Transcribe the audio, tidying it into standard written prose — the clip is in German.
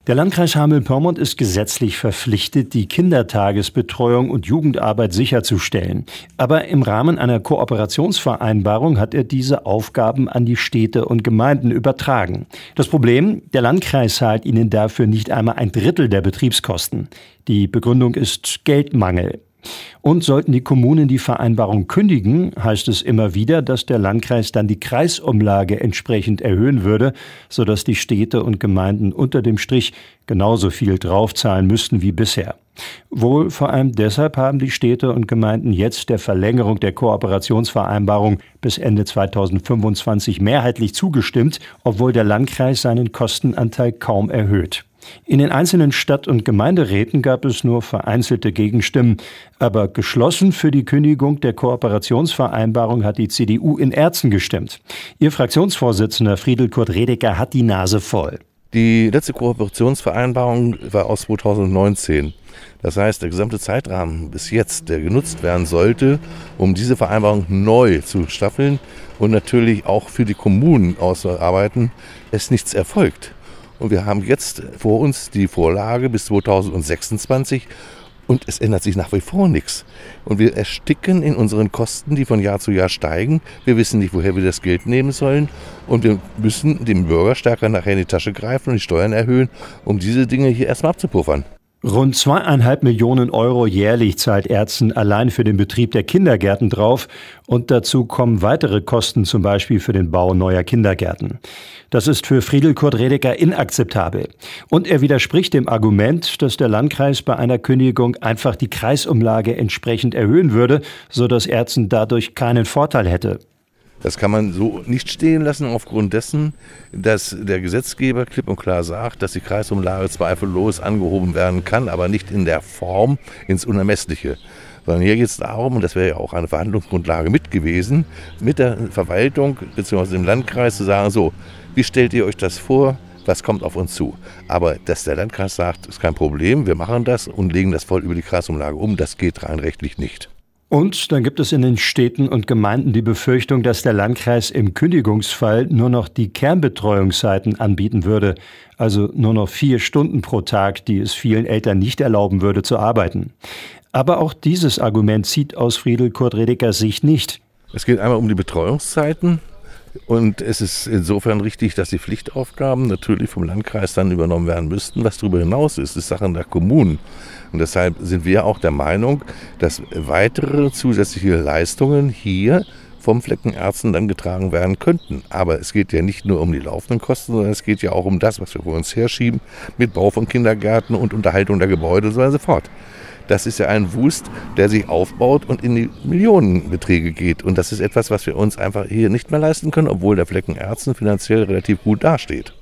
Der Landkreis Hameln-Pyrmont ist gesetzlich verpflichtet, die Kindertagesbetreuung und Jugendarbeit sicherzustellen. Aber im Rahmen einer Kooperationsvereinbarung hat er diese Aufgaben an die Städte und Gemeinden übertragen. Das Problem: Der Landkreis zahlt ihnen dafür nicht einmal ein Drittel der Betriebskosten. Die Begründung ist Geldmangel. Und sollten die Kommunen die Vereinbarung kündigen, heißt es immer wieder, dass der Landkreis dann die Kreisumlage entsprechend erhöhen würde, sodass die Städte und Gemeinden unter dem Strich genauso viel draufzahlen müssten wie bisher. Wohl vor allem deshalb haben die Städte und Gemeinden jetzt der Verlängerung der Kooperationsvereinbarung bis Ende 2025 mehrheitlich zugestimmt, obwohl der Landkreis seinen Kostenanteil kaum erhöht. In den einzelnen Stadt- und Gemeinderäten gab es nur vereinzelte Gegenstimmen. Aber geschlossen für die Kündigung der Kooperationsvereinbarung hat die CDU in Erzen gestimmt. Ihr Fraktionsvorsitzender Friedel Kurt Redeker hat die Nase voll. Die letzte Kooperationsvereinbarung war aus 2019. Das heißt, der gesamte Zeitrahmen bis jetzt, der genutzt werden sollte, um diese Vereinbarung neu zu staffeln und natürlich auch für die Kommunen auszuarbeiten, ist nichts erfolgt. Und wir haben jetzt vor uns die Vorlage bis 2026 und es ändert sich nach wie vor nichts. Und wir ersticken in unseren Kosten, die von Jahr zu Jahr steigen. Wir wissen nicht, woher wir das Geld nehmen sollen. Und wir müssen dem Bürger stärker nachher in die Tasche greifen und die Steuern erhöhen, um diese Dinge hier erstmal abzupuffern. Rund 2,5 Millionen Euro jährlich zahlt Erzen allein für den Betrieb der Kindergärten drauf. Und dazu kommen weitere Kosten, zum Beispiel für den Bau neuer Kindergärten. Das ist für Friedel Kurt Redeker inakzeptabel. Und er widerspricht dem Argument, dass der Landkreis bei einer Kündigung einfach die Kreisumlage entsprechend erhöhen würde, sodass Erzen dadurch keinen Vorteil hätte. Das kann man so nicht stehen lassen, aufgrund dessen, dass der Gesetzgeber klipp und klar sagt, dass die Kreisumlage zweifellos angehoben werden kann, aber nicht in der Form ins Unermessliche. Sondern hier geht es darum, und das wäre ja auch eine Verhandlungsgrundlage mit gewesen, mit der Verwaltung bzw. dem Landkreis zu sagen, so, wie stellt ihr euch das vor, was kommt auf uns zu? Aber dass der Landkreis sagt, ist kein Problem, wir machen das und legen das voll über die Kreisumlage um, das geht rein rechtlich nicht. Und dann gibt es in den Städten und Gemeinden die Befürchtung, dass der Landkreis im Kündigungsfall nur noch die Kernbetreuungszeiten anbieten würde, also nur noch 4 Stunden pro Tag, die es vielen Eltern nicht erlauben würde zu arbeiten. Aber auch dieses Argument zieht aus Friedel Kurt Redekers Sicht nicht. Es geht einmal um die Betreuungszeiten. Und es ist insofern richtig, dass die Pflichtaufgaben natürlich vom Landkreis dann übernommen werden müssten. Was darüber hinaus ist Sache der Kommunen. Und deshalb sind wir auch der Meinung, dass weitere zusätzliche Leistungen hier vom Fleckenärzten dann getragen werden könnten. Aber es geht ja nicht nur um die laufenden Kosten, sondern es geht ja auch um das, was wir vor uns herschieben, mit Bau von Kindergärten und Unterhaltung der Gebäude und so weiter und so fort. Das ist ja ein Wust, der sich aufbaut und in die Millionenbeträge geht. Und das ist etwas, was wir uns einfach hier nicht mehr leisten können, obwohl der Fleckenärzten finanziell relativ gut dasteht.